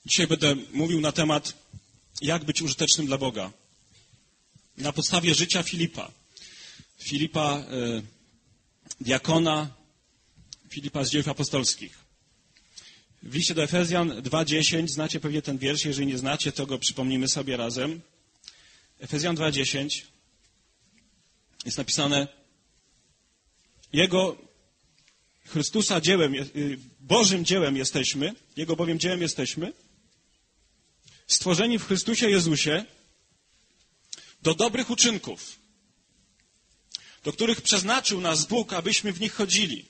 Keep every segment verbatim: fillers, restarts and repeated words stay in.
Dzisiaj będę mówił na temat, jak być użytecznym dla Boga. Na podstawie życia Filipa. Filipa, y, diakona, Filipa z Dziejów Apostolskich. W liście do Efezjan dwa dziesięć, znacie pewnie ten wiersz, jeżeli nie znacie, to go przypomnimy sobie razem. Efezjan dwa dziesięć jest napisane: Jego, Chrystusa dziełem, Bożym dziełem jesteśmy, Jego bowiem dziełem jesteśmy, stworzeni w Chrystusie Jezusie do dobrych uczynków, do których przeznaczył nas Bóg, abyśmy w nich chodzili.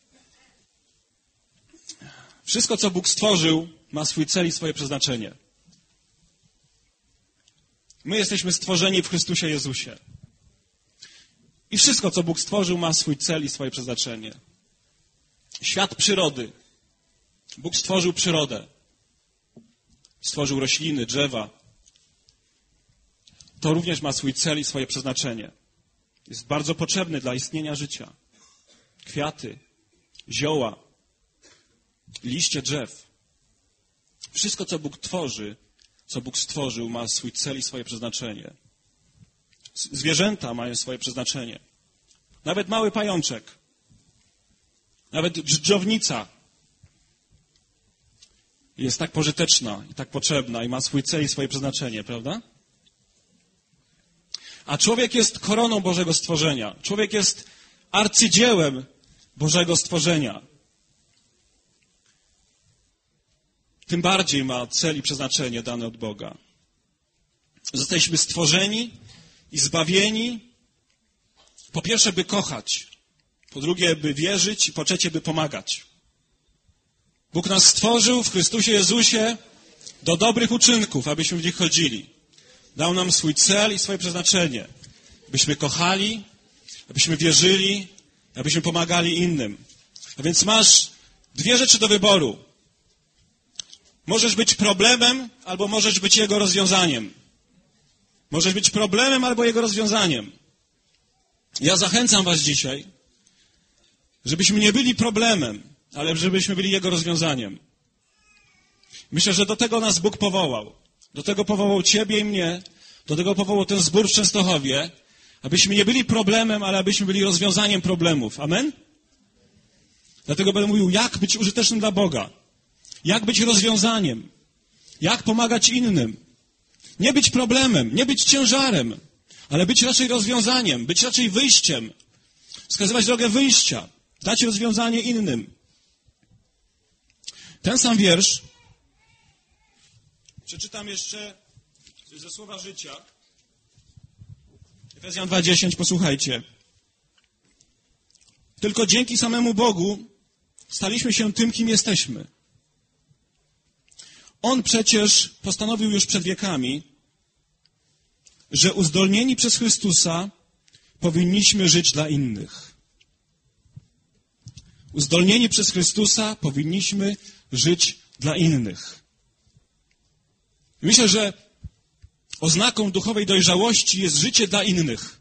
Wszystko, co Bóg stworzył, ma swój cel i swoje przeznaczenie. My jesteśmy stworzeni w Chrystusie Jezusie. I wszystko, co Bóg stworzył, ma swój cel i swoje przeznaczenie. Świat przyrody. Bóg stworzył przyrodę. Stworzył rośliny, drzewa. To również ma swój cel i swoje przeznaczenie. Jest bardzo potrzebny dla istnienia życia. Kwiaty, zioła, liście drzew. Wszystko, co Bóg tworzy, co Bóg stworzył, ma swój cel i swoje przeznaczenie. Zwierzęta mają swoje przeznaczenie. Nawet mały pajączek, nawet dżdżownica jest tak pożyteczna i tak potrzebna i ma swój cel i swoje przeznaczenie, prawda? A człowiek jest koroną Bożego stworzenia. Człowiek jest arcydziełem Bożego stworzenia. Tym bardziej ma cel i przeznaczenie dane od Boga. Zostaliśmy stworzeni i zbawieni, po pierwsze, by kochać, po drugie, by wierzyć i po trzecie, by pomagać. Bóg nas stworzył w Chrystusie Jezusie do dobrych uczynków, abyśmy w nich chodzili. Dał nam swój cel i swoje przeznaczenie, byśmy kochali, abyśmy wierzyli, abyśmy pomagali innym. A więc masz dwie rzeczy do wyboru. Możesz być problemem, albo możesz być jego rozwiązaniem. Możesz być problemem, albo jego rozwiązaniem. Ja zachęcam was dzisiaj, żebyśmy nie byli problemem, ale żebyśmy byli jego rozwiązaniem. Myślę, że do tego nas Bóg powołał. Do tego powołał ciebie i mnie. Do tego powołał ten zbór w Częstochowie, abyśmy nie byli problemem, ale abyśmy byli rozwiązaniem problemów. Amen? Dlatego będę mówił, jak być użytecznym dla Boga. Jak być rozwiązaniem? Jak pomagać innym? Nie być problemem, nie być ciężarem, ale być raczej rozwiązaniem, być raczej wyjściem. Wskazywać drogę wyjścia, dać rozwiązanie innym. Ten sam wiersz przeczytam jeszcze ze Słowa Życia. Efezjan dwa dziesięć, posłuchajcie. Tylko dzięki samemu Bogu staliśmy się tym, kim jesteśmy. On przecież postanowił już przed wiekami, że uzdolnieni przez Chrystusa powinniśmy żyć dla innych. Uzdolnieni przez Chrystusa powinniśmy żyć dla innych. Myślę, że oznaką duchowej dojrzałości jest życie dla innych.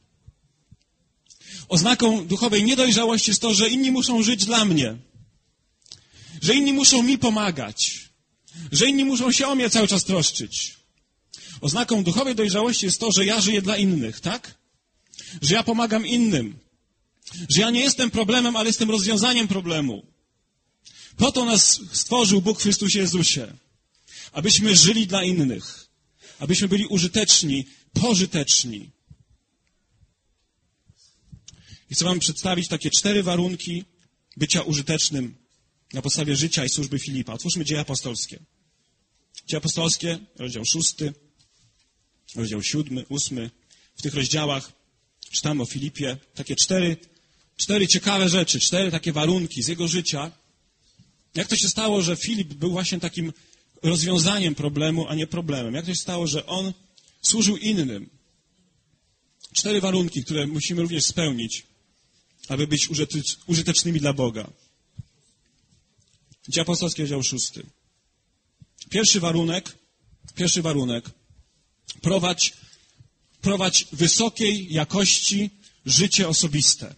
Oznaką duchowej niedojrzałości jest to, że inni muszą żyć dla mnie. Że inni muszą mi pomagać. Że inni muszą się o mnie cały czas troszczyć. Oznaką duchowej dojrzałości jest to, że ja żyję dla innych, tak? Że ja pomagam innym. Że ja nie jestem problemem, ale jestem rozwiązaniem problemu. Po to nas stworzył Bóg w Chrystusie Jezusie. Abyśmy żyli dla innych. Abyśmy byli użyteczni, pożyteczni. I chcę wam przedstawić takie cztery warunki bycia użytecznym na podstawie życia i służby Filipa. Otwórzmy Dzieje Apostolskie. Dzieje Apostolskie, rozdział szósty, rozdział siódmy, ósmy. W tych rozdziałach czytamy o Filipie takie cztery, cztery ciekawe rzeczy, cztery takie warunki z jego życia. Jak to się stało, że Filip był właśnie takim rozwiązaniem problemu, a nie problemem? Jak to się stało, że on służył innym? Cztery warunki, które musimy również spełnić, aby być użytecznymi dla Boga. Dzieje Apostolskie, rozdział szósty. Pierwszy warunek, pierwszy warunek, prowadź, prowadź wysokiej jakości życie osobiste.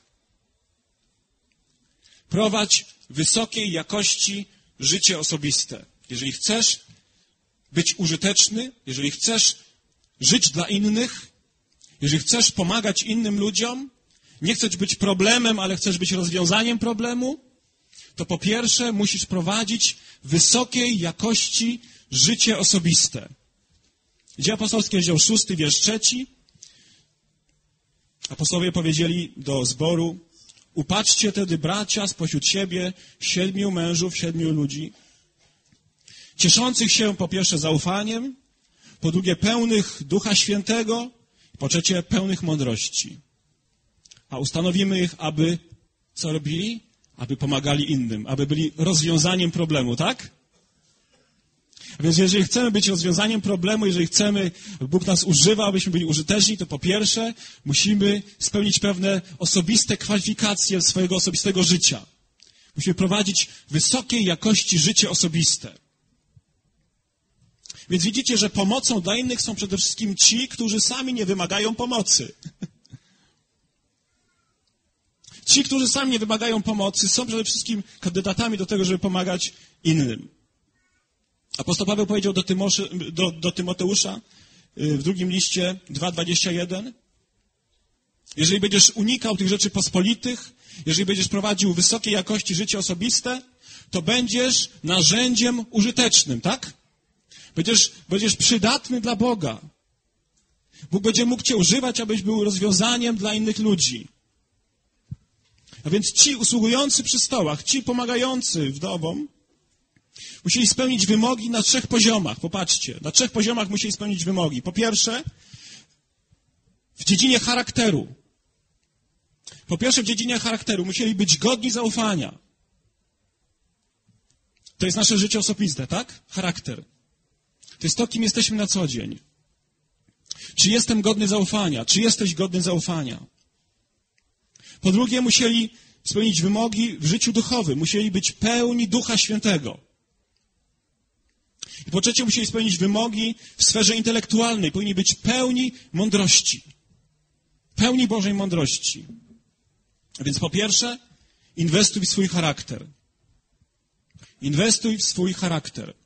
Prowadź wysokiej jakości życie osobiste. Jeżeli chcesz być użyteczny, jeżeli chcesz żyć dla innych, jeżeli chcesz pomagać innym ludziom, nie chcesz być problemem, ale chcesz być rozwiązaniem problemu, to po pierwsze musisz prowadzić wysokiej jakości życie osobiste. Dzieje apostolskie, rozdział szósty, wiersz trzeci. Apostołowie powiedzieli do zboru: upatrzcie tedy, bracia, spośród siebie siedmiu mężów, siedmiu ludzi, cieszących się po pierwsze zaufaniem, po drugie pełnych Ducha Świętego, po trzecie pełnych mądrości. A ustanowimy ich, aby co robili? Aby pomagali innym, aby byli rozwiązaniem problemu, tak? A więc jeżeli chcemy być rozwiązaniem problemu, jeżeli chcemy, aby Bóg nas używał, abyśmy byli użyteczni, to po pierwsze musimy spełnić pewne osobiste kwalifikacje swojego osobistego życia. Musimy prowadzić wysokiej jakości życie osobiste. Więc widzicie, że pomocą dla innych są przede wszystkim ci, którzy sami nie wymagają pomocy. Ci, którzy sami nie wymagają pomocy, są przede wszystkim kandydatami do tego, żeby pomagać innym. Apostoł Paweł powiedział do, Tymoszy, do, do Tymoteusza w drugim liście dwa dwadzieścia jeden: jeżeli będziesz unikał tych rzeczy pospolitych, jeżeli będziesz prowadził wysokiej jakości życie osobiste, to będziesz narzędziem użytecznym, tak? Będziesz, będziesz przydatny dla Boga. Bóg będzie mógł cię używać, abyś był rozwiązaniem dla innych ludzi. A więc ci usługujący przy stołach, ci pomagający wdowom, musieli spełnić wymogi na trzech poziomach. Popatrzcie, na trzech poziomach musieli spełnić wymogi. Po pierwsze, w dziedzinie charakteru. Po pierwsze, w dziedzinie charakteru musieli być godni zaufania. To jest nasze życie osobiste, tak? Charakter. To jest to, kim jesteśmy na co dzień. Czy jestem godny zaufania? Czy jesteś godny zaufania? Po drugie, musieli spełnić wymogi w życiu duchowym. Musieli być pełni Ducha Świętego. I po trzecie, musieli spełnić wymogi w sferze intelektualnej. Powinni być pełni mądrości. Pełni Bożej mądrości. A więc po pierwsze, inwestuj w swój charakter. Inwestuj w swój charakter.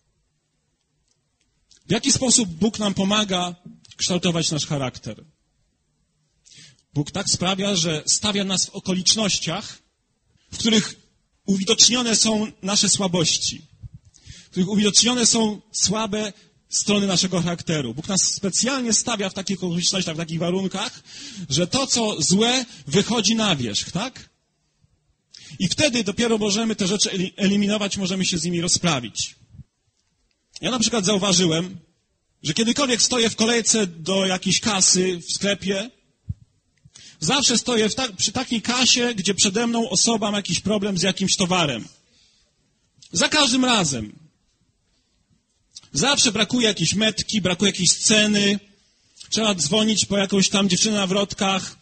W jaki sposób Bóg nam pomaga kształtować nasz charakter? Bóg tak sprawia, że stawia nas w okolicznościach, w których uwidocznione są nasze słabości, w których uwidocznione są słabe strony naszego charakteru. Bóg nas specjalnie stawia w takich okolicznościach, w takich warunkach, że to, co złe, wychodzi na wierzch, tak? I wtedy dopiero możemy te rzeczy eliminować, możemy się z nimi rozprawić. Ja na przykład zauważyłem, że kiedykolwiek stoję w kolejce do jakiejś kasy w sklepie, zawsze stoję w ta- przy takiej kasie, gdzie przede mną osoba ma jakiś problem z jakimś towarem. Za każdym razem. Zawsze brakuje jakiejś metki, brakuje jakiejś ceny, trzeba dzwonić po jakąś tam dziewczynę na wrotkach.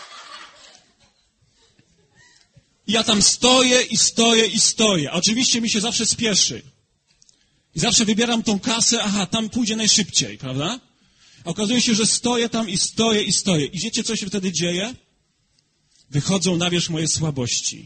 I ja tam stoję i stoję i stoję. A oczywiście mi się zawsze spieszy. I zawsze wybieram tą kasę, aha, tam pójdzie najszybciej, prawda? A okazuje się, że stoję tam i stoję i stoję. I wiecie, co się wtedy dzieje? Wychodzą na wierzch moje słabości.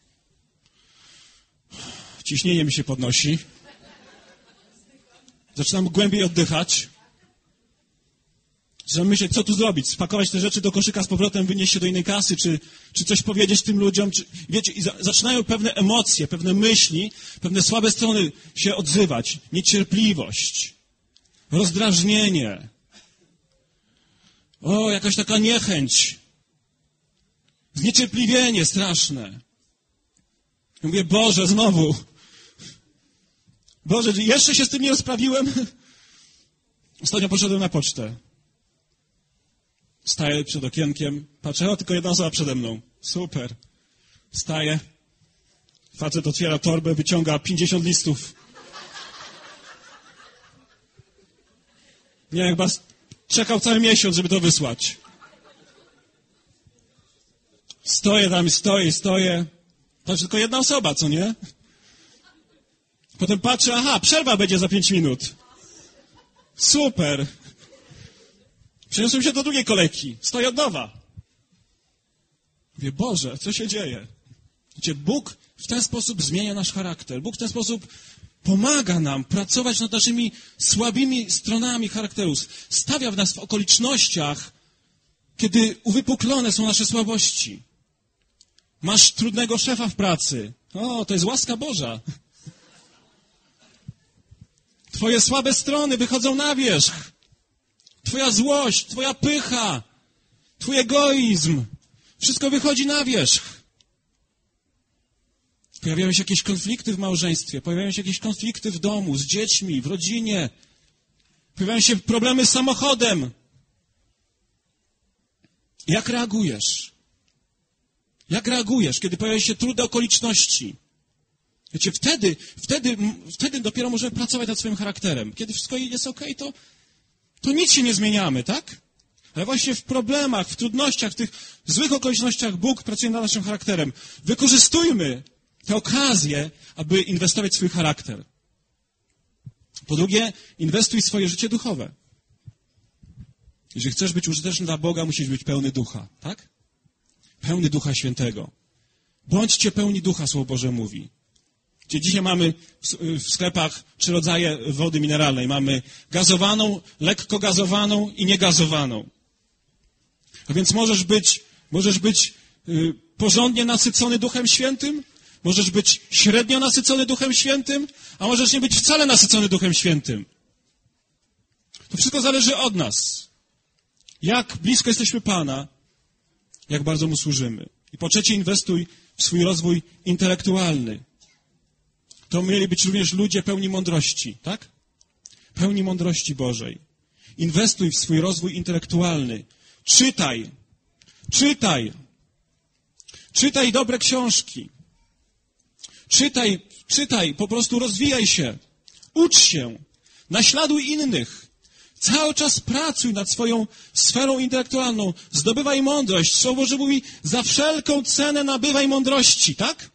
Ciśnienie mi się podnosi. Zaczynam głębiej oddychać. Zaczynam myśleć, co tu zrobić? Spakować te rzeczy do koszyka, z powrotem wynieść się do innej kasy, czy, czy coś powiedzieć tym ludziom. Czy, wiecie, i za, zaczynają pewne emocje, pewne myśli, pewne słabe strony się odzywać. Niecierpliwość, rozdrażnienie. O, jakaś taka niechęć. Zniecierpliwienie straszne. I mówię, Boże, znowu. Boże, jeszcze się z tym nie rozprawiłem? Ostatnio poszedłem na pocztę. Staję przed okienkiem, patrzę, o, tylko jedna osoba przede mną. Super. Staję. Facet otwiera torbę, wyciąga pięćdziesiąt listów. Nie, chyba czekał cały miesiąc, żeby to wysłać. Stoję tam, stoję, stoję. To jest tylko jedna osoba, co nie? Potem patrzę, aha, przerwa będzie za pięć minut. Super. Przeniosłem się do drugiej kolejki. Stoję od nowa. Mówię, Boże, co się dzieje? Wiecie, Bóg w ten sposób zmienia nasz charakter. Bóg w ten sposób pomaga nam pracować nad naszymi słabymi stronami charakteru. Stawia w nas w okolicznościach, kiedy uwypuklone są nasze słabości. Masz trudnego szefa w pracy. O, to jest łaska Boża. Twoje słabe strony wychodzą na wierzch. Twoja złość, twoja pycha, twój egoizm. Wszystko wychodzi na wierzch. Pojawiają się jakieś konflikty w małżeństwie, pojawiają się jakieś konflikty w domu, z dziećmi, w rodzinie. Pojawiają się problemy z samochodem. Jak reagujesz? Jak reagujesz, kiedy pojawiają się trudne okoliczności? Wiecie, wtedy, wtedy, wtedy dopiero możemy pracować nad swoim charakterem. Kiedy wszystko jest okej, to, to nic się nie zmieniamy, tak? Ale właśnie w problemach, w trudnościach, w tych złych okolicznościach Bóg pracuje nad naszym charakterem. Wykorzystujmy te okazje, aby inwestować w swój charakter. Po drugie, inwestuj w swoje życie duchowe. Jeżeli chcesz być użyteczny dla Boga, musisz być pełny ducha, tak? Pełny Ducha Świętego. Bądźcie pełni ducha, Słowo Boże mówi. Gdzie dzisiaj mamy w sklepach trzy rodzaje wody mineralnej. Mamy gazowaną, lekko gazowaną i niegazowaną. A więc możesz być, możesz być y, porządnie nasycony Duchem Świętym, możesz być średnio nasycony Duchem Świętym, a możesz nie być wcale nasycony Duchem Świętym. To wszystko zależy od nas. Jak blisko jesteśmy Pana, jak bardzo Mu służymy. I po trzecie, inwestuj w swój rozwój intelektualny. To mieli być również ludzie pełni mądrości, tak? Pełni mądrości Bożej. Inwestuj w swój rozwój intelektualny. Czytaj. Czytaj. Czytaj dobre książki. Czytaj, czytaj, po prostu rozwijaj się. Ucz się. Naśladuj innych. Cały czas pracuj nad swoją sferą intelektualną. Zdobywaj mądrość. Słowo Boże mówi, za wszelką cenę nabywaj mądrości, tak?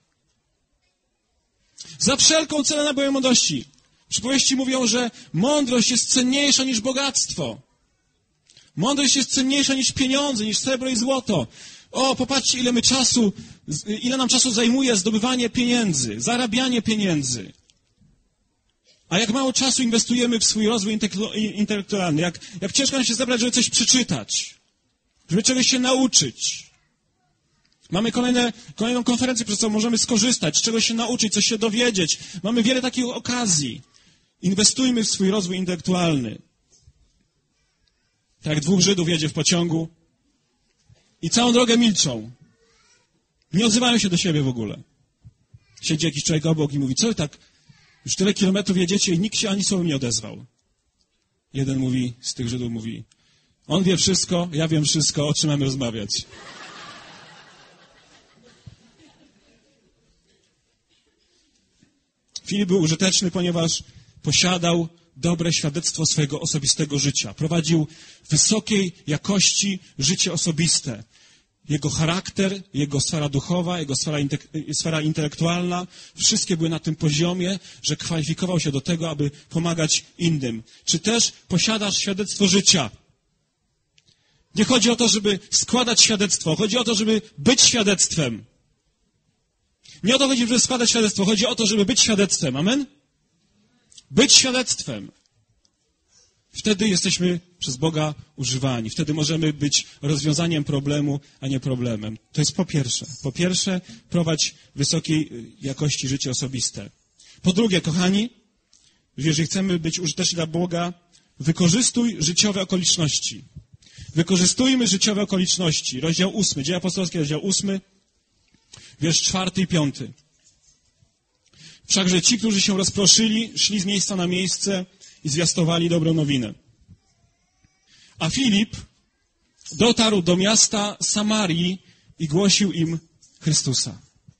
Za wszelką cenę nabywaj mądrości. Przypowieści mówią, że mądrość jest cenniejsza niż bogactwo. Mądrość jest cenniejsza niż pieniądze, niż srebro i złoto. O, popatrzcie, ile my czasu, ile nam czasu zajmuje zdobywanie pieniędzy, zarabianie pieniędzy. A jak mało czasu inwestujemy w swój rozwój intelektualny, jak, jak ciężko nam się zebrać, żeby coś przeczytać, żeby czegoś się nauczyć. Mamy kolejne, kolejną konferencję, przez co możemy skorzystać, czegoś się nauczyć, coś się dowiedzieć. Mamy wiele takich okazji. Inwestujmy w swój rozwój intelektualny. Tak jak dwóch Żydów jedzie w pociągu i całą drogę milczą. Nie odzywają się do siebie w ogóle. Siedzi jakiś człowiek obok i mówi, co wy tak już tyle kilometrów jedziecie i nikt się ani słowem nie odezwał. Jeden mówi, z tych Żydów mówi, on wie wszystko, ja wiem wszystko, o czym mamy rozmawiać. Filip był użyteczny, ponieważ posiadał dobre świadectwo swojego osobistego życia. Prowadził wysokiej jakości życie osobiste. Jego charakter, jego sfera duchowa, jego sfera, inte- sfera intelektualna, wszystkie były na tym poziomie, że kwalifikował się do tego, aby pomagać innym. Czy też posiadasz świadectwo życia? Nie chodzi o to, żeby składać świadectwo, chodzi o to, żeby być świadectwem. Nie o to chodzi, żeby składać świadectwo, chodzi o to, żeby być świadectwem. Amen? Być świadectwem. Wtedy jesteśmy przez Boga używani. Wtedy możemy być rozwiązaniem problemu, a nie problemem. To jest po pierwsze. Po pierwsze, prowadź wysokiej jakości życie osobiste. Po drugie, kochani, jeżeli chcemy być użyteczni dla Boga, wykorzystuj życiowe okoliczności. Wykorzystujmy życiowe okoliczności. Rozdział ósmy, Dzieje Apostolskie, rozdział ósmy, wiersz czwarty i piąty. Wszakże ci, którzy się rozproszyli, szli z miejsca na miejsce i zwiastowali dobrą nowinę. A Filip dotarł do miasta Samarii i głosił im Chrystusa.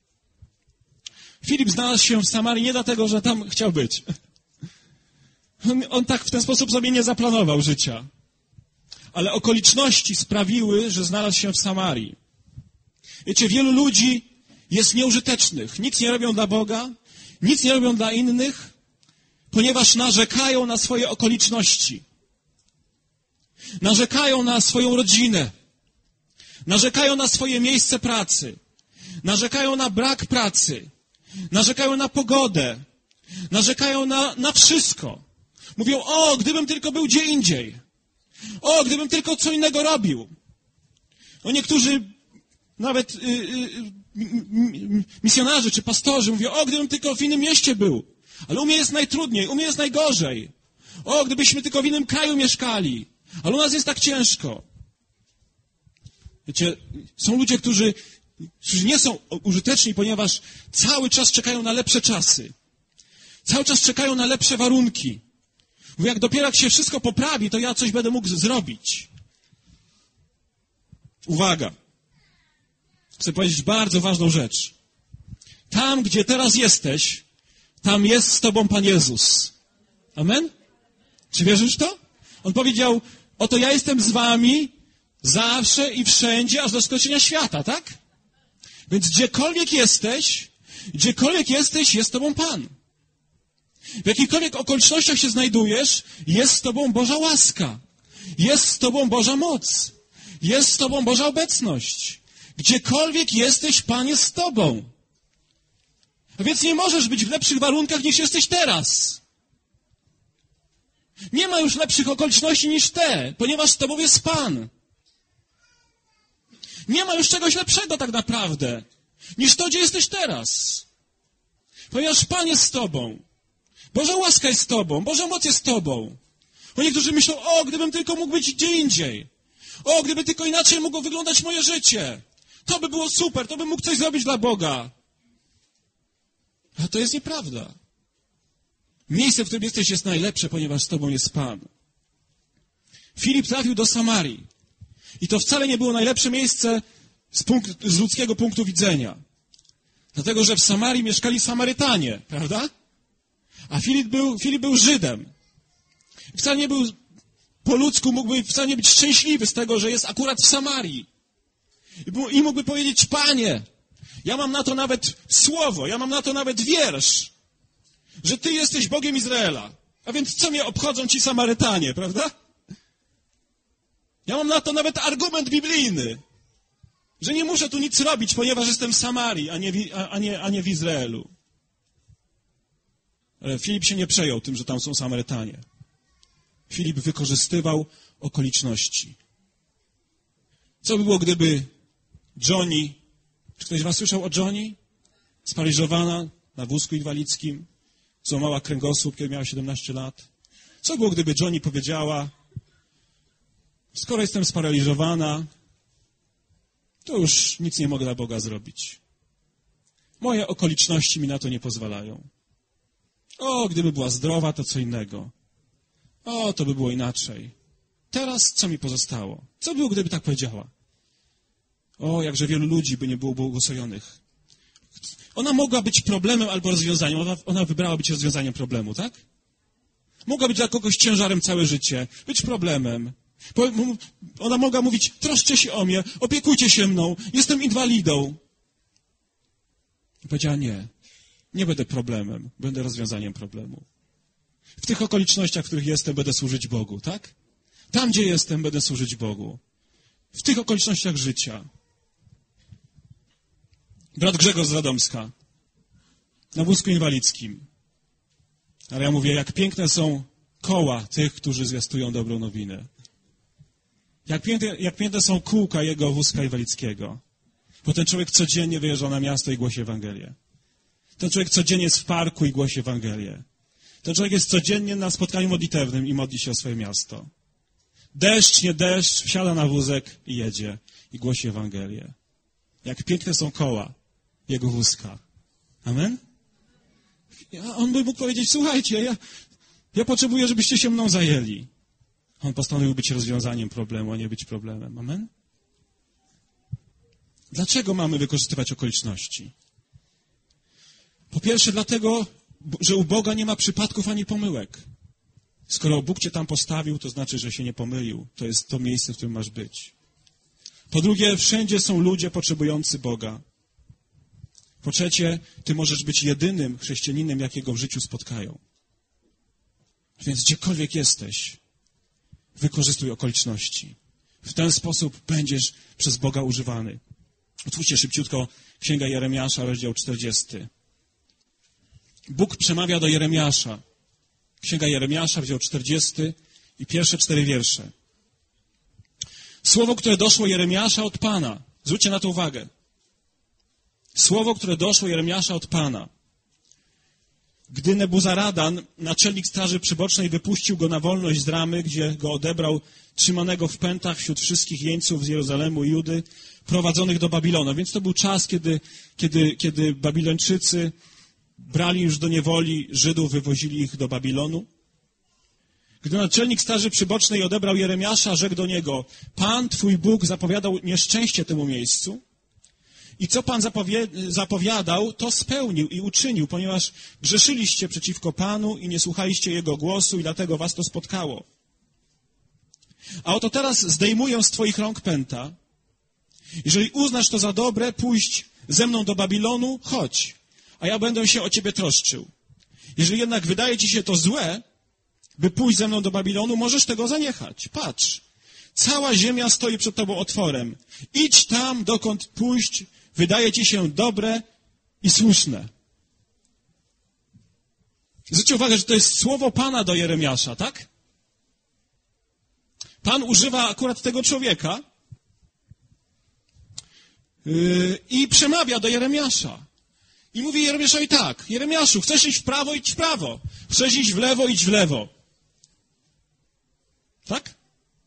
Filip znalazł się w Samarii nie dlatego, że tam chciał być. On, on tak w ten sposób sobie nie zaplanował życia. Ale okoliczności sprawiły, że znalazł się w Samarii. Wiecie, wielu ludzi jest nieużytecznych. Nic nie robią dla Boga, nic nie robią dla innych, ponieważ narzekają na swoje okoliczności. Narzekają na swoją rodzinę. Narzekają na swoje miejsce pracy. Narzekają na brak pracy. Narzekają na pogodę. Narzekają na, na wszystko. Mówią, o, gdybym tylko był gdzie indziej. O, gdybym tylko co innego robił. O, niektórzy nawet y, y, misjonarze czy pastorzy mówią, o, gdybym tylko w innym mieście był. Ale u mnie jest najtrudniej, u mnie jest najgorzej. O, gdybyśmy tylko w innym kraju mieszkali. Ale u nas jest tak ciężko. Wiecie, są ludzie, którzy, którzy nie są użyteczni, ponieważ cały czas czekają na lepsze czasy. Cały czas czekają na lepsze warunki. Mówię, jak dopiero jak się wszystko poprawi, to ja coś będę mógł zrobić. Uwaga. Chcę powiedzieć bardzo ważną rzecz. Tam, gdzie teraz jesteś, tam jest z tobą Pan Jezus. Amen? Czy wierzysz to? On powiedział, oto ja jestem z wami zawsze i wszędzie, aż do skończenia świata, tak? Więc gdziekolwiek jesteś, gdziekolwiek jesteś, jest z tobą Pan. W jakichkolwiek okolicznościach się znajdujesz, jest z tobą Boża łaska. Jest z tobą Boża moc. Jest z tobą Boża obecność. Gdziekolwiek jesteś, Pan jest z tobą. A więc nie możesz być w lepszych warunkach, niż jesteś teraz. Nie ma już lepszych okoliczności niż te, ponieważ z tobą jest Pan. Nie ma już czegoś lepszego tak naprawdę, niż to, gdzie jesteś teraz. Ponieważ Pan jest z tobą. Boża łaska jest z tobą, Boża moc jest z tobą. Bo niektórzy myślą, o, gdybym tylko mógł być gdzie indziej. O, gdyby tylko inaczej mogło wyglądać moje życie. To by było super, to bym mógł coś zrobić dla Boga. A to jest nieprawda. Miejsce, w którym jesteś, jest najlepsze, ponieważ z tobą jest Pan. Filip trafił do Samarii. I to wcale nie było najlepsze miejsce z, punkt, z ludzkiego punktu widzenia. Dlatego, że w Samarii mieszkali Samarytanie, prawda? A Filip był, Filip był Żydem. Wcale nie był, po ludzku mógłby wcale nie być szczęśliwy z tego, że jest akurat w Samarii. I mógłby powiedzieć, Panie, ja mam na to nawet słowo, ja mam na to nawet wiersz, że Ty jesteś Bogiem Izraela. A więc co mnie obchodzą ci Samarytanie, prawda? Ja mam na to nawet argument biblijny, że nie muszę tu nic robić, ponieważ jestem w Samarii, a nie w, a nie, a nie w Izraelu. Ale Filip się nie przejął tym, że tam są Samarytanie. Filip wykorzystywał okoliczności. Co by było, gdyby Johnny, czy ktoś z was słyszał o Johnny? Sparaliżowana na wózku inwalidzkim, złamała kręgosłup, kiedy miała siedemnaście lat. Co by było, gdyby Johnny powiedziała, skoro jestem sparaliżowana, to już nic nie mogę dla Boga zrobić. Moje okoliczności mi na to nie pozwalają. O, gdyby była zdrowa, to co innego. O, to by było inaczej. Teraz co mi pozostało? Co by było, gdyby tak powiedziała? O, jakże wielu ludzi by nie było błogosławionych. Ona mogła być problemem albo rozwiązaniem. Ona, ona wybrała być rozwiązaniem problemu, tak? Mogła być dla kogoś ciężarem całe życie, być problemem. Ona mogła mówić, troszczcie się o mnie, opiekujcie się mną, jestem inwalidą. I powiedziała, nie, nie będę problemem, będę rozwiązaniem problemu. W tych okolicznościach, w których jestem, będę służyć Bogu, tak? Tam, gdzie jestem, będę służyć Bogu. W tych okolicznościach życia. Brat Grzegorz z Radomska, na wózku inwalidzkim. Ale ja mówię, jak piękne są koła tych, którzy zwiastują dobrą nowinę. Jak piękne, jak piękne są kółka jego wózka inwalidzkiego. Bo ten człowiek codziennie wyjeżdża na miasto i głosi Ewangelię. Ten człowiek codziennie jest w parku i głosi Ewangelię. Ten człowiek jest codziennie na spotkaniu modlitewnym i modli się o swoje miasto. Deszcz, nie deszcz, wsiada na wózek i jedzie i głosi Ewangelię. Jak piękne są koła jego wózka. Amen? A on by mógł powiedzieć, słuchajcie, ja, ja potrzebuję, żebyście się mną zajęli. On postanowił być rozwiązaniem problemu, a nie być problemem. Amen? Dlaczego mamy wykorzystywać okoliczności? Po pierwsze dlatego, że u Boga nie ma przypadków ani pomyłek. Skoro Bóg cię tam postawił, to znaczy, że się nie pomylił. To jest to miejsce, w którym masz być. Po drugie, wszędzie są ludzie potrzebujący Boga. Po trzecie, ty możesz być jedynym chrześcijaninem, jakiego w życiu spotkają. Więc gdziekolwiek jesteś, wykorzystuj okoliczności. W ten sposób będziesz przez Boga używany. Otwórzcie szybciutko Księga Jeremiasza, rozdział czterdziesty. Bóg przemawia do Jeremiasza. Księga Jeremiasza, rozdział czterdziesty i pierwsze cztery wiersze. Słowo, które doszło Jeremiasza od Pana. Zwróćcie na to uwagę. Słowo, które doszło Jeremiasza od Pana. Gdy Nebuzaradan, naczelnik straży przybocznej, wypuścił go na wolność z Ramy, gdzie go odebrał, trzymanego w pętach wśród wszystkich jeńców z Jerozolemu i Judy, prowadzonych do Babilonu. Więc to był czas, kiedy, kiedy, kiedy Babilończycy brali już do niewoli Żydów, wywozili ich do Babilonu. Gdy naczelnik straży przybocznej odebrał Jeremiasza, rzekł do niego: Pan, twój Bóg, zapowiadał nieszczęście temu miejscu i co Pan zapowie- zapowiadał, to spełnił i uczynił, ponieważ grzeszyliście przeciwko Panu i nie słuchaliście Jego głosu i dlatego was to spotkało. A oto teraz zdejmuję z twoich rąk pęta. Jeżeli uznasz to za dobre, pójść ze mną do Babilonu, chodź, a ja będę się o ciebie troszczył. Jeżeli jednak wydaje ci się to złe, by pójść ze mną do Babilonu, możesz tego zaniechać. Patrz, cała ziemia stoi przed tobą otworem. Idź tam, dokąd pójść wydaje ci się dobre i słuszne. Zwróćcie uwagę, że to jest słowo Pana do Jeremiasza, tak? Pan używa akurat tego człowieka yy, i przemawia do Jeremiasza. I mówi Jeremiaszowi tak: Jeremiaszu, chcesz iść w prawo, idź w prawo. Chcesz iść w lewo, idź w lewo. Tak?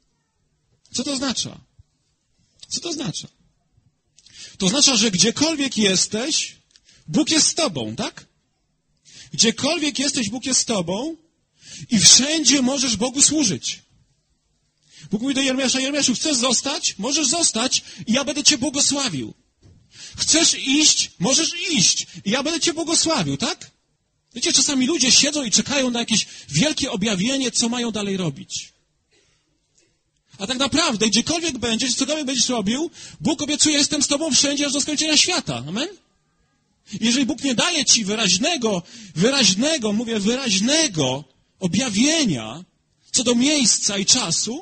Co to oznacza? Co to oznacza? To oznacza, że gdziekolwiek jesteś, Bóg jest z tobą, tak? Gdziekolwiek jesteś, Bóg jest z tobą i wszędzie możesz Bogu służyć. Bóg mówi do Jeremiasza: Jeremiaszu, chcesz zostać? Możesz zostać i ja będę cię błogosławił. Chcesz iść? Możesz iść i ja będę cię błogosławił, tak? Wiecie, czasami ludzie siedzą i czekają na jakieś wielkie objawienie, co mają dalej robić. A tak naprawdę, gdziekolwiek będziesz, cokolwiek będziesz robił, Bóg obiecuje: jestem z tobą wszędzie, aż do skończenia świata. Amen? Jeżeli Bóg nie daje ci wyraźnego, wyraźnego, mówię wyraźnego objawienia co do miejsca i czasu,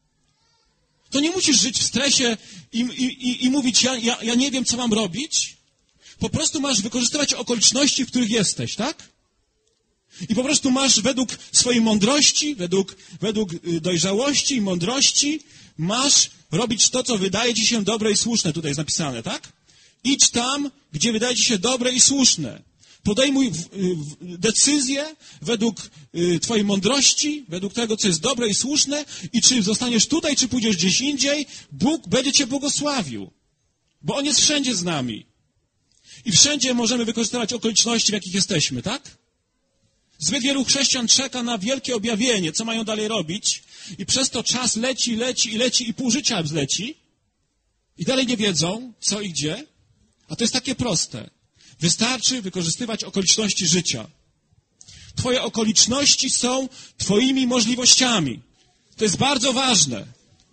to nie musisz żyć w stresie i, i, i mówić: ja, ja, ja nie wiem, co mam robić. Po prostu masz wykorzystywać okoliczności, w których jesteś, tak? I po prostu masz według swojej mądrości, według, według dojrzałości i mądrości, masz robić to, co wydaje ci się dobre i słuszne. Tutaj jest napisane, tak? Idź tam, gdzie wydaje ci się dobre i słuszne. Podejmuj w, w, decyzję według y, twojej mądrości, według tego, co jest dobre i słuszne, i czy zostaniesz tutaj, czy pójdziesz gdzieś indziej, Bóg będzie cię błogosławił. Bo On jest wszędzie z nami. I wszędzie możemy wykorzystywać okoliczności, w jakich jesteśmy, tak? Zbyt wielu chrześcijan czeka na wielkie objawienie, co mają dalej robić, i przez to czas leci, leci i leci i pół życia zleci i dalej nie wiedzą, co i gdzie. A to jest takie proste. Wystarczy wykorzystywać okoliczności życia. Twoje okoliczności są twoimi możliwościami. To jest bardzo ważne.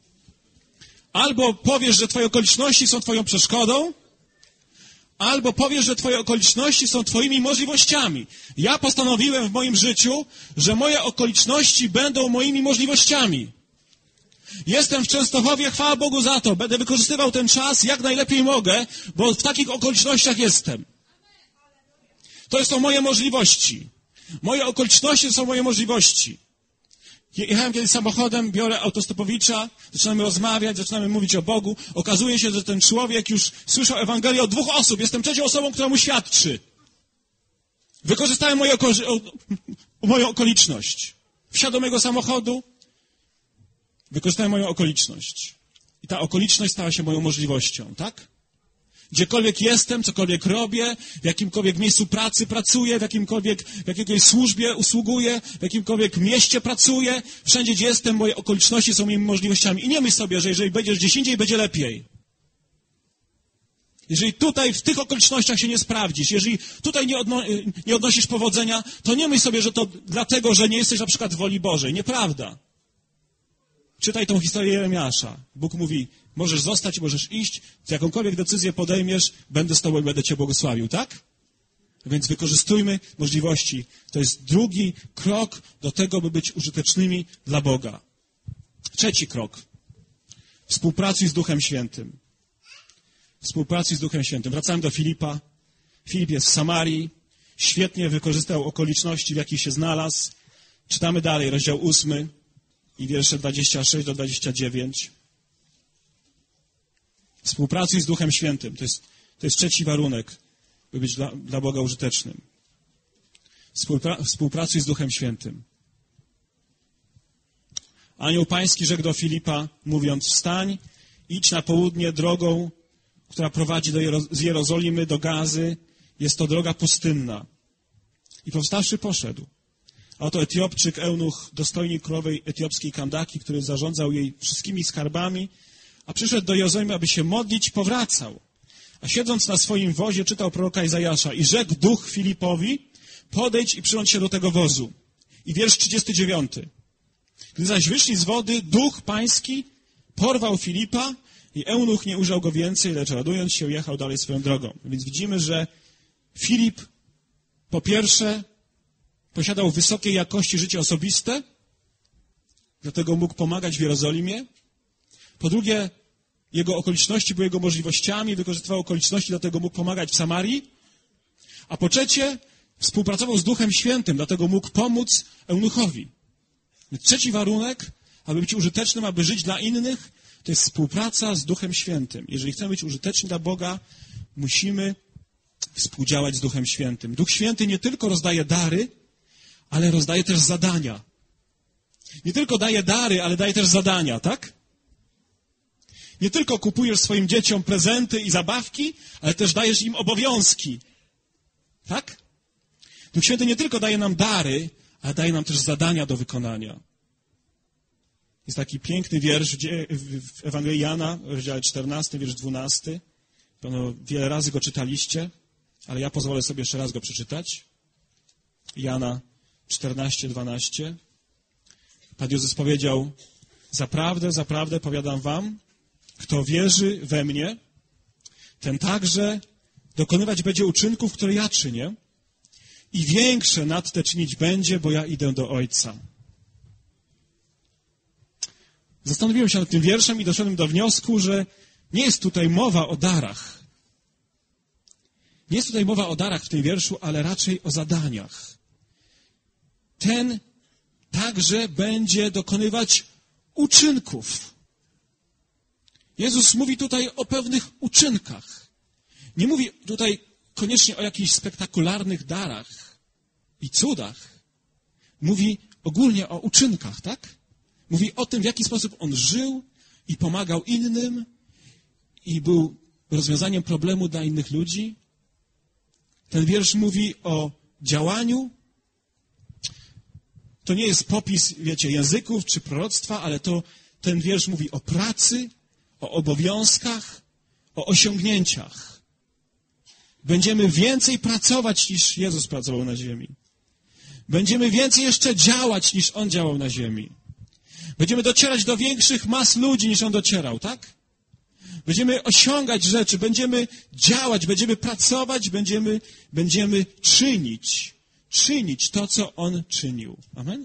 Albo powiesz, że twoje okoliczności są twoją przeszkodą, albo powiesz, że twoje okoliczności są twoimi możliwościami. Ja postanowiłem w moim życiu, że moje okoliczności będą moimi możliwościami. Jestem w Częstochowie, chwała Bogu za to. Będę wykorzystywał ten czas jak najlepiej mogę, bo w takich okolicznościach jestem. To są moje możliwości. Moje okoliczności to są moje możliwości. Jechałem kiedyś samochodem, biorę autostopowicza, zaczynamy rozmawiać, zaczynamy mówić o Bogu. Okazuje się, że ten człowiek już słyszał Ewangelię od dwóch osób. Jestem trzecią osobą, która mu świadczy. Wykorzystałem moje oko- o, moją okoliczność. Wsiadł do mojego samochodu, wykorzystałem moją okoliczność. I ta okoliczność stała się moją możliwością, tak? Gdziekolwiek jestem, cokolwiek robię, w jakimkolwiek miejscu pracy pracuję, w jakimkolwiek, w jakiejkolwiek służbie usługuję, w jakimkolwiek mieście pracuję, wszędzie, gdzie jestem, moje okoliczności są moimi możliwościami. I nie myśl sobie, że jeżeli będziesz gdzieś indziej, będzie lepiej. Jeżeli tutaj w tych okolicznościach się nie sprawdzisz, jeżeli tutaj nie, odno, nie odnosisz powodzenia, to nie myśl sobie, że to dlatego, że nie jesteś na przykład w woli Bożej. Nieprawda. Czytaj tą historię Jeremiasza. Bóg mówi: możesz zostać, możesz iść, jakąkolwiek decyzję podejmiesz, będę z tobą i będę cię błogosławił, tak? Więc wykorzystujmy możliwości. To jest drugi krok do tego, by być użytecznymi dla Boga. Trzeci krok. Współpracuj z Duchem Świętym. Współpracuj z Duchem Świętym. Wracamy do Filipa. Filip jest w Samarii. świetnie wykorzystał okoliczności, w jakich się znalazł. Czytamy dalej, rozdział ósmy i wiersze dwadzieścia sześć do dwudziestego dziewiątego. Współpracuj z Duchem Świętym. To jest, to jest trzeci warunek, by być dla, dla Boga użytecznym. Współpra, współpracuj z Duchem Świętym. Anioł Pański rzekł do Filipa, mówiąc, wstań, idź na południe drogą, która prowadzi do Jero- z Jerozolimy do Gazy. Jest to droga pustynna. I powstawszy poszedł. A oto Etiopczyk, eunuch, dostojnik królowej etiopskiej Kandaki, który zarządzał jej wszystkimi skarbami, a przyszedł do Jerozolimy, aby się modlić, powracał. A siedząc na swoim wozie, czytał proroka Izajasza i rzekł duch Filipowi, podejdź i przyłącz się do tego wozu. I wiersz trzydziesty dziewiąty. Gdy zaś wyszli z wody, duch pański porwał Filipa i eunuch nie ujrzał go więcej, lecz radując się jechał dalej swoją drogą. Więc widzimy, że Filip po pierwsze posiadał wysokiej jakości życie osobiste, dlatego mógł pomagać w Jerozolimie. Po drugie, jego okoliczności były jego możliwościami, wykorzystywał okoliczności, dlatego mógł pomagać w Samarii. A po trzecie, współpracował z Duchem Świętym, dlatego mógł pomóc eunuchowi. Trzeci warunek, aby być użytecznym, aby żyć dla innych, to jest współpraca z Duchem Świętym. Jeżeli chcemy być użyteczni dla Boga, musimy współdziałać z Duchem Świętym. Duch Święty nie tylko rozdaje dary, ale rozdaje też zadania. Nie tylko daje dary, ale daje też zadania, tak? Nie tylko kupujesz swoim dzieciom prezenty i zabawki, ale też dajesz im obowiązki. Tak? Duch Święty nie tylko daje nam dary, ale daje nam też zadania do wykonania. Jest taki piękny wiersz w Ewangelii Jana, w rozdziale czternastym, wiersz dwunasty. Pewno wiele razy go czytaliście, ale ja pozwolę sobie jeszcze raz go przeczytać. Jana czternaście, dwanaście. Pan Jezus powiedział, zaprawdę, zaprawdę powiadam wam, kto wierzy we mnie, ten także dokonywać będzie uczynków, które ja czynię i większe nad te czynić będzie, bo ja idę do Ojca. Zastanowiłem się nad tym wierszem i doszedłem do wniosku, że nie jest tutaj mowa o darach. Nie jest tutaj mowa o darach w tym wierszu, ale raczej o zadaniach. Ten także będzie dokonywać uczynków. Jezus mówi tutaj o pewnych uczynkach. Nie mówi tutaj koniecznie o jakichś spektakularnych darach i cudach. Mówi ogólnie o uczynkach, tak? Mówi o tym, w jaki sposób on żył i pomagał innym i był rozwiązaniem problemu dla innych ludzi. Ten wiersz mówi o działaniu. To nie jest popis, wiecie, języków czy proroctwa, ale to ten wiersz mówi o pracy, o obowiązkach, o osiągnięciach. Będziemy więcej pracować, niż Jezus pracował na ziemi. Będziemy więcej jeszcze działać, niż On działał na ziemi. Będziemy docierać do większych mas ludzi, niż On docierał, tak? Będziemy osiągać rzeczy, będziemy działać, będziemy pracować, będziemy, będziemy czynić, czynić to, co On czynił. Amen?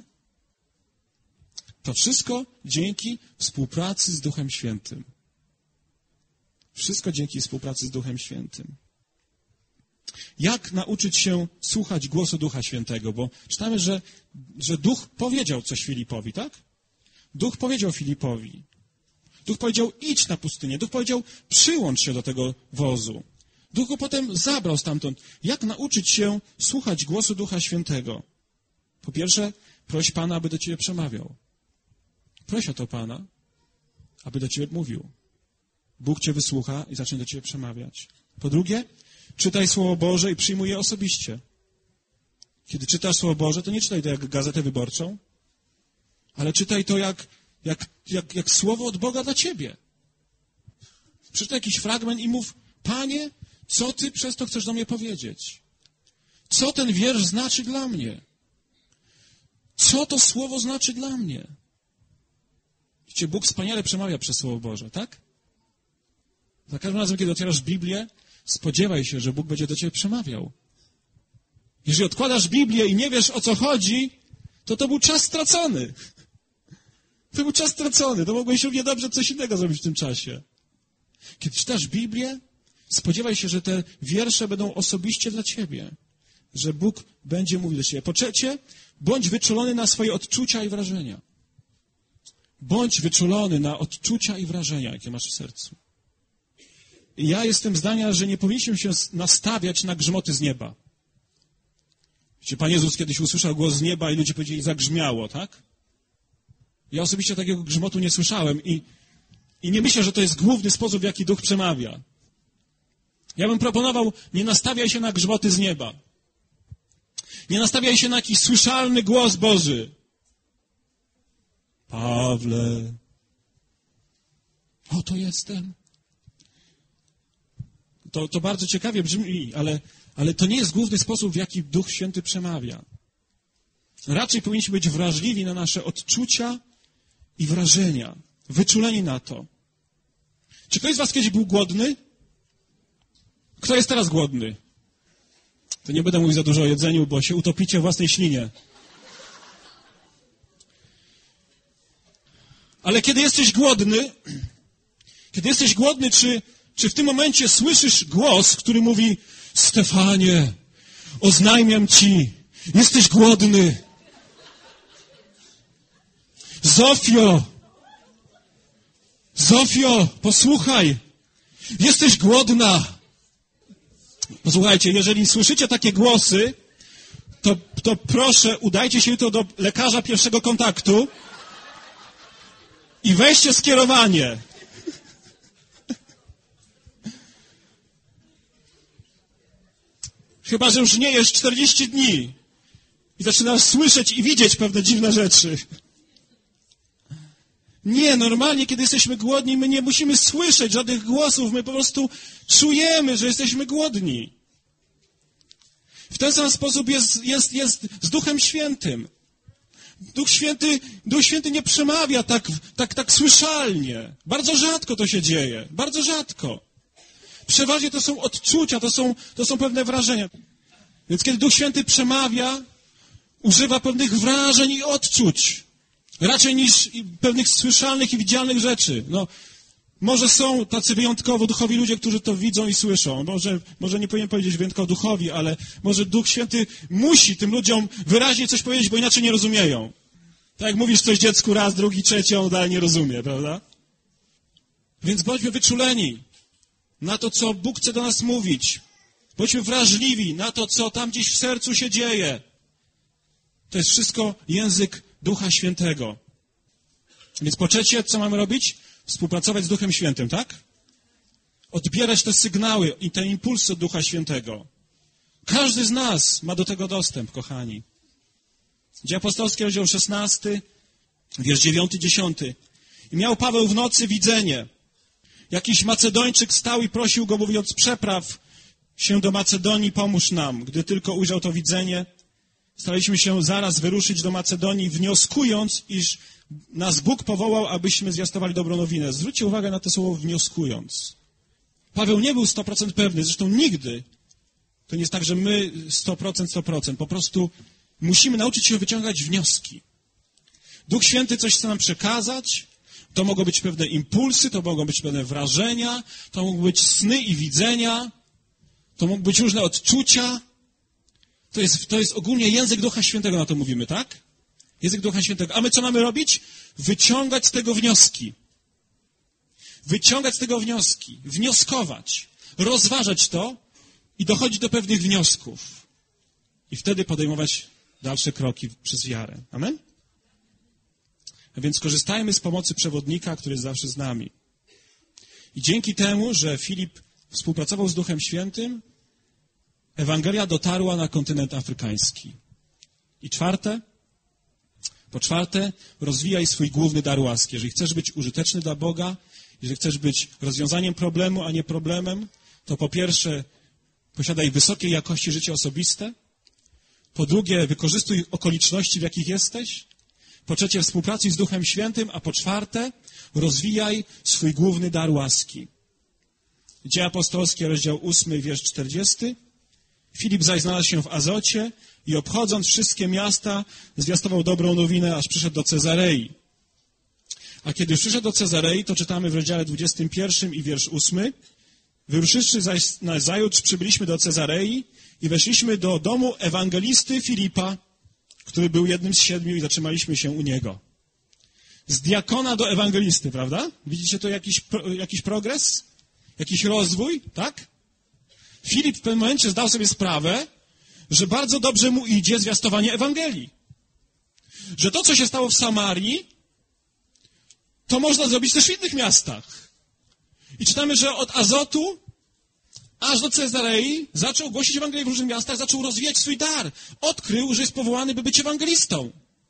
To wszystko dzięki współpracy z Duchem Świętym. Wszystko dzięki współpracy z Duchem Świętym. Jak nauczyć się słuchać głosu Ducha Świętego? Bo czytamy, że, że Duch powiedział coś Filipowi, tak? Duch powiedział Filipowi. Duch powiedział, idź na pustynię. Duch powiedział, przyłącz się do tego wozu. Duch go potem zabrał stamtąd. Jak nauczyć się słuchać głosu Ducha Świętego? Po pierwsze, proś Pana, aby do ciebie przemawiał. Proś o to Pana, aby do ciebie mówił. Bóg cię wysłucha i zacznie do ciebie przemawiać. Po drugie, czytaj Słowo Boże i przyjmuj je osobiście. Kiedy czytasz Słowo Boże, to nie czytaj to jak gazetę wyborczą, ale czytaj to jak, jak, jak, jak Słowo od Boga dla ciebie. Przeczytaj jakiś fragment i mów, Panie, co Ty przez to chcesz do mnie powiedzieć? Co ten wiersz znaczy dla mnie? Co to Słowo znaczy dla mnie? Wiecie, Bóg wspaniale przemawia przez Słowo Boże, tak? Za każdym razem, kiedy otwierasz Biblię, spodziewaj się, że Bóg będzie do ciebie przemawiał. Jeżeli odkładasz Biblię i nie wiesz, o co chodzi, to to był czas stracony. To był czas stracony. To mogłeś równie dobrze coś innego zrobić w tym czasie. Kiedy czytasz Biblię, spodziewaj się, że te wiersze będą osobiście dla ciebie. że Bóg będzie mówił do ciebie. Po trzecie, bądź wyczulony na swoje odczucia i wrażenia. Bądź wyczulony na odczucia i wrażenia, jakie masz w sercu. I ja jestem zdania, że nie powinniśmy się nastawiać na grzmoty z nieba. Wiecie, Pan Jezus kiedyś usłyszał głos z nieba i ludzie powiedzieli, zagrzmiało, tak? Ja osobiście takiego grzmotu nie słyszałem i, i nie myślę, że to jest główny sposób, w jaki Duch przemawia. Ja bym proponował, nie nastawiaj się na grzmoty z nieba. Nie nastawiaj się na jakiś słyszalny głos Boży. Pawle, oto jestem. To, to bardzo ciekawie brzmi, ale, ale to nie jest główny sposób, w jaki Duch Święty przemawia. Raczej powinniśmy być wrażliwi na nasze odczucia i wrażenia. Wyczuleni na to. Czy ktoś z was kiedyś był głodny? Kto jest teraz głodny? To nie będę mówił za dużo o jedzeniu, bo się utopicie w własnej ślinie. Ale kiedy jesteś głodny, kiedy jesteś głodny, czy, czy w tym momencie słyszysz głos, który mówi, Stefanie, oznajmiam ci, jesteś głodny. Zofio, Zofio, posłuchaj, jesteś głodna. Posłuchajcie, jeżeli słyszycie takie głosy, to, to proszę, udajcie się jutro do lekarza pierwszego kontaktu i weźcie skierowanie. Chyba że już nie jesz czterdzieści dni i zaczynasz słyszeć i widzieć pewne dziwne rzeczy. Nie, normalnie, kiedy jesteśmy głodni, my nie musimy słyszeć żadnych głosów, my po prostu czujemy, że jesteśmy głodni. W ten sam sposób jest, jest, jest z Duchem Świętym. Duch Święty, Duch Święty nie przemawia tak, tak, tak słyszalnie. Bardzo rzadko to się dzieje. Bardzo rzadko. Przeważnie to są odczucia, to są, to są pewne wrażenia. Więc kiedy Duch Święty przemawia, używa pewnych wrażeń i odczuć. Raczej niż pewnych słyszalnych i widzialnych rzeczy. No, może są tacy wyjątkowo duchowi ludzie, którzy to widzą i słyszą. Może, może nie powinien powiedzieć wyjątkowo duchowi, ale może Duch Święty musi tym ludziom wyraźnie coś powiedzieć, bo inaczej nie rozumieją. Tak jak mówisz coś dziecku raz, drugi, trzeci, on dalej nie rozumie, prawda? Więc bądźmy wyczuleni na to, co Bóg chce do nas mówić. Bądźmy wrażliwi na to, co tam gdzieś w sercu się dzieje. To jest wszystko język Ducha Świętego. Więc po trzecie, co mamy robić? Współpracować z Duchem Świętym, tak? Odbierać te sygnały i te impulsy od Ducha Świętego. Każdy z nas ma do tego dostęp, kochani. Dzieje apostolskie, rozdział szesnasty, wiersz dziewiąty, dziesiąty. I miał Paweł w nocy widzenie. Jakiś Macedończyk stał i prosił go, mówiąc, przepraw się do Macedonii, pomóż nam. Gdy tylko ujrzał to widzenie, staraliśmy się zaraz wyruszyć do Macedonii, wnioskując, iż nas Bóg powołał, abyśmy zwiastowali dobrą nowinę. Zwróćcie uwagę na to słowo wnioskując. Paweł nie był sto procent pewny, zresztą nigdy. To nie jest tak, że my sto procent, sto procent. Po prostu musimy nauczyć się wyciągać wnioski. Duch Święty coś chce nam przekazać. To mogą być pewne impulsy, to mogą być pewne wrażenia, to mogą być sny i widzenia, to mogą być różne odczucia. To jest, to jest ogólnie język Ducha Świętego, na to mówimy, tak? Język Ducha Świętego. A my co mamy robić? Wyciągać z tego wnioski. Wyciągać z tego wnioski. Wnioskować. Rozważać to i dochodzić do pewnych wniosków. I wtedy podejmować dalsze kroki przez wiarę. Amen? A więc korzystajmy z pomocy przewodnika, który jest zawsze z nami. I dzięki temu, że Filip współpracował z Duchem Świętym, Ewangelia dotarła na kontynent afrykański. I czwarte, po czwarte, rozwijaj swój główny dar łaski. Jeżeli chcesz być użyteczny dla Boga, jeżeli chcesz być rozwiązaniem problemu, a nie problemem, to po pierwsze, posiadaj wysokiej jakości życie osobiste. Po drugie, wykorzystuj okoliczności, w jakich jesteś. Po trzecie, współpracuj z Duchem Świętym, a po czwarte, rozwijaj swój główny dar łaski. Dzieje apostolskie, rozdział ósmy, wiersz czterdziesty. Filip zaś znalazł się w Azocie i obchodząc wszystkie miasta, zwiastował dobrą nowinę, aż przyszedł do Cezarei. A kiedy już przyszedł do Cezarei, to czytamy w rozdziale dwudziestym pierwszym i wiersz ósmy. Wyruszywszy zaś nazajutrz, przybyliśmy do Cezarei i weszliśmy do domu ewangelisty Filipa, który był jednym z siedmiu i zatrzymaliśmy się u niego. Z diakona do ewangelisty, prawda? Widzicie to jakiś, jakiś progres? Jakiś rozwój, tak? Filip w pewnym momencie zdał sobie sprawę, że bardzo dobrze mu idzie zwiastowanie Ewangelii. Że to, co się stało w Samarii, to można zrobić też w innych miastach. I czytamy, że od Azotu aż do Cezarei zaczął głosić Ewangelię w różnych miastach, zaczął rozwijać swój dar. Odkrył, że jest powołany, by być ewangelistą.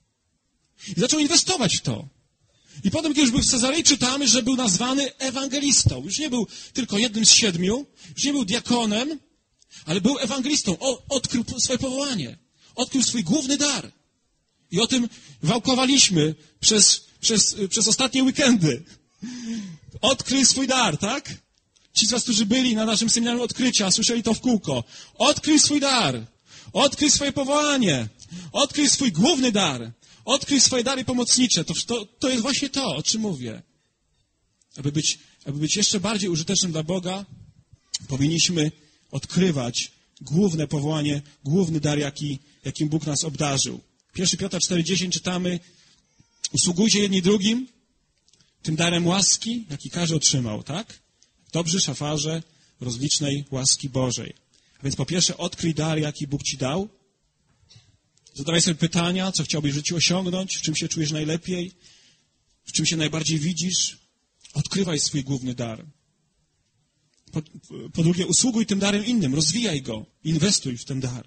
I zaczął inwestować w to. I potem, kiedy już był w Cezarei, czytamy, że był nazwany ewangelistą. Już nie był tylko jednym z siedmiu, już nie był diakonem, ale był ewangelistą. O, odkrył swoje powołanie. Odkrył swój główny dar. I o tym wałkowaliśmy przez, przez, przez ostatnie weekendy. Odkryj swój dar, tak? Ci z was, którzy byli na naszym seminarium odkrycia, słyszeli to w kółko. Odkryj swój dar. Odkryj swoje powołanie. Odkryj swój główny dar. Odkryj swoje dary pomocnicze. To, to, to jest właśnie to, o czym mówię. Aby być, aby być jeszcze bardziej użytecznym dla Boga, powinniśmy odkrywać główne powołanie, główny dar, jaki, jakim Bóg nas obdarzył. pierwszy Piotra cztery dziesięć czytamy: usługujcie jedni drugim tym darem łaski, jaki każdy otrzymał, tak? Dobrzy szafarze rozlicznej łaski Bożej. A więc po pierwsze odkryj dar, jaki Bóg ci dał. Zadawaj sobie pytania, co chciałbyś w życiu osiągnąć, w czym się czujesz najlepiej, w czym się najbardziej widzisz. Odkrywaj swój główny dar. Po, po drugie, usługuj tym darem innym, rozwijaj go, inwestuj w ten dar.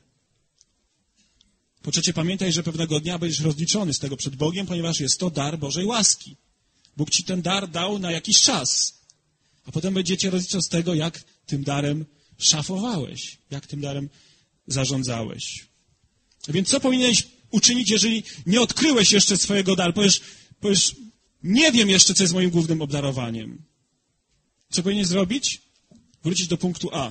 Po trzecie, pamiętaj, że pewnego dnia będziesz rozliczony z tego przed Bogiem, ponieważ jest to dar Bożej łaski. Bóg ci ten dar dał na jakiś czas, a potem będziecie rozliczał z tego, jak tym darem szafowałeś, jak tym darem zarządzałeś. A więc co powinieneś uczynić, jeżeli nie odkryłeś jeszcze swojego daru? Powiesz, powiesz, nie wiem jeszcze, co jest moim głównym obdarowaniem. Co powinieneś zrobić? Wrócić do punktu A.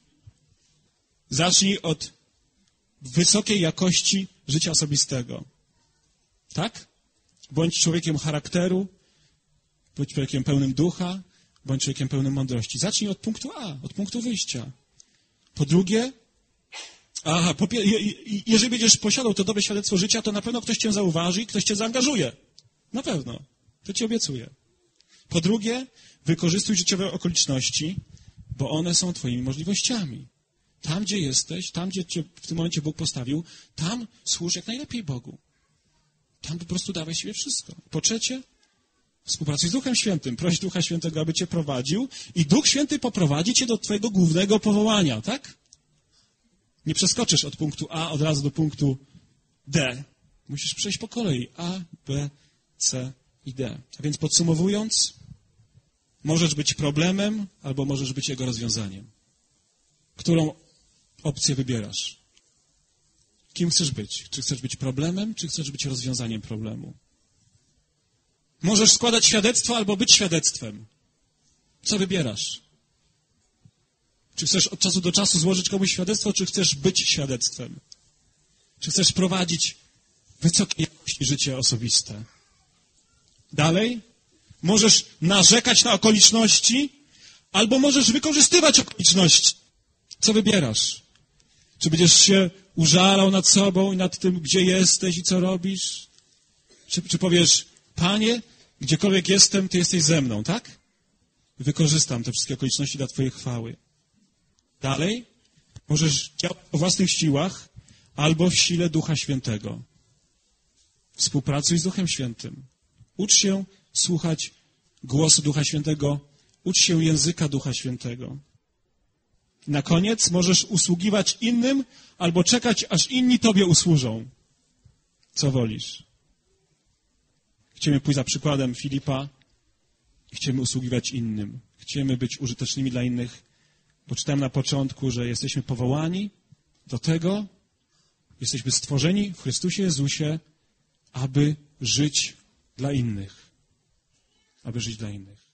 Zacznij od wysokiej jakości życia osobistego. Tak? Bądź człowiekiem charakteru, bądź człowiekiem pełnym ducha, bądź człowiekiem pełnym mądrości. Zacznij od punktu A, od punktu wyjścia. Po drugie, aha, po, jeżeli będziesz posiadał to dobre świadectwo życia, to na pewno ktoś cię zauważy i ktoś cię zaangażuje. Na pewno. To ci obiecuję. Po drugie, wykorzystuj życiowe okoliczności, bo one są twoimi możliwościami. Tam, gdzie jesteś, tam, gdzie cię w tym momencie Bóg postawił, tam służ jak najlepiej Bogu. Tam po prostu dawaj siebie wszystko. Po trzecie, współpracuj z Duchem Świętym. Proś Ducha Świętego, aby cię prowadził i Duch Święty poprowadzi cię do twojego głównego powołania, tak? Nie przeskoczysz od punktu A od razu do punktu D. Musisz przejść po kolei. A, B, C i D. A więc podsumowując, możesz być problemem albo możesz być jego rozwiązaniem. Którą opcję wybierasz? Kim chcesz być? Czy chcesz być problemem, czy chcesz być rozwiązaniem problemu? Możesz składać świadectwo albo być świadectwem. Co wybierasz? Czy chcesz od czasu do czasu złożyć komuś świadectwo, czy chcesz być świadectwem? Czy chcesz prowadzić wysokiej jakości życie osobiste? Dalej, możesz narzekać na okoliczności, albo możesz wykorzystywać okoliczności. Co wybierasz? Czy będziesz się użalał nad sobą i nad tym, gdzie jesteś i co robisz? Czy, czy powiesz, Panie, gdziekolwiek jestem, Ty jesteś ze mną, tak? Wykorzystam te wszystkie okoliczności dla Twojej chwały. Dalej, możesz działać o własnych siłach albo w sile Ducha Świętego. Współpracuj z Duchem Świętym. Ucz się słuchać głosu Ducha Świętego. Ucz się języka Ducha Świętego. Na koniec możesz usługiwać innym albo czekać, aż inni Tobie usłużą. Co wolisz? Chcemy pójść za przykładem Filipa i chcemy usługiwać innym. Chcemy być użytecznymi dla innych, bo czytałem na początku, że jesteśmy powołani do tego, jesteśmy stworzeni w Chrystusie Jezusie, aby żyć dla innych. Aby żyć dla innych.